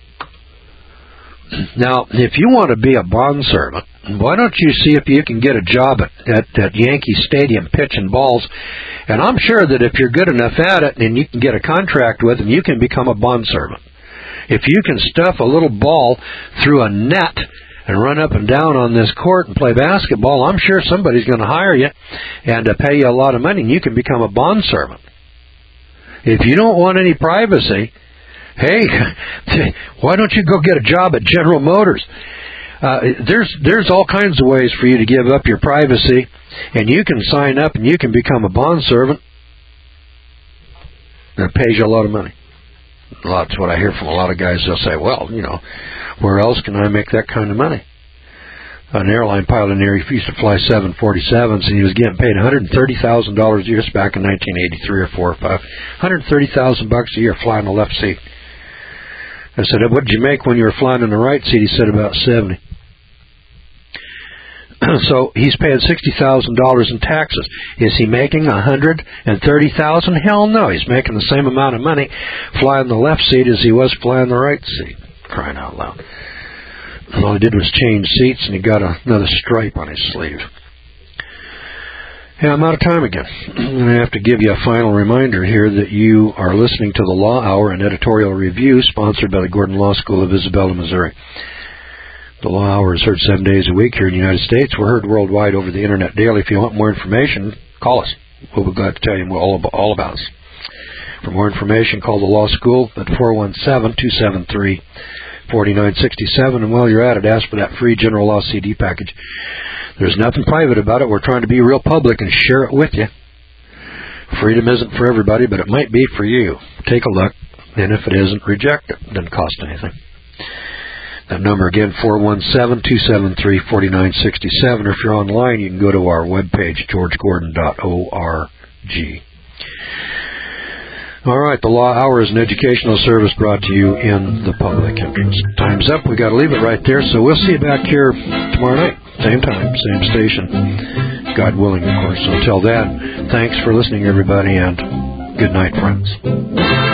Now, if you want to be a bondservant, why don't you see if you can get a job at, at, at Yankee Stadium pitching balls? And I'm sure that if you're good enough at it and you can get a contract with them, you can become a bondservant. If you can stuff a little ball through a net and run up and down on this court and play basketball, I'm sure somebody's going to hire you and uh, pay you a lot of money, and you can become a bondservant. If you don't want any privacy, hey, why don't you go get a job at General Motors? Uh, there's there's all kinds of ways for you to give up your privacy, and you can sign up and you can become a bondservant that pays you a lot of money. That's what I hear from a lot of guys. They'll say, well, you know, where else can I make that kind of money? An airline pilot here, he used to fly seven forty-sevens, and he was getting paid one hundred thirty thousand dollars a year. It's back in nineteen eighty-three or four or five. one hundred thirty thousand bucks a year flying the left seat. I said, what did you make when you were flying in the right seat? He said, about seventy. So he's paying sixty thousand dollars in taxes. Is he making one hundred thirty thousand dollars? Hell no. He's making the same amount of money flying the left seat as he was flying the right seat. Crying out loud. All he did was change seats, and he got another stripe on his sleeve. Hey, I'm out of time again. I'm going to have to give you a final reminder here that you are listening to the Law Hour, an editorial review sponsored by the Gordon Law School of Isabella, Missouri. The Law Hour is heard seven days a week here in the United States. We're heard worldwide over the Internet daily. If you want more information, call us. We'll be glad to tell you all about, all about us. For more information, call the Law School at four one seven, two seven three, four nine six seven. And while you're at it, ask for that free General Law C D package. There's nothing private about it. We're trying to be real public and share it with you. Freedom isn't for everybody, but it might be for you. Take a look, and if it isn't, reject it. It doesn't cost anything. That number again, four one seven, two seven three, four nine six seven. Or if you're online, you can go to our webpage, george gordon dot org. All right, the Law Hour is an educational service brought to you in the public interest. Time's up. We got to leave it right there. So we'll see you back here tomorrow night, same time, same station, God willing, of course. Until then, thanks for listening, everybody, and good night, friends.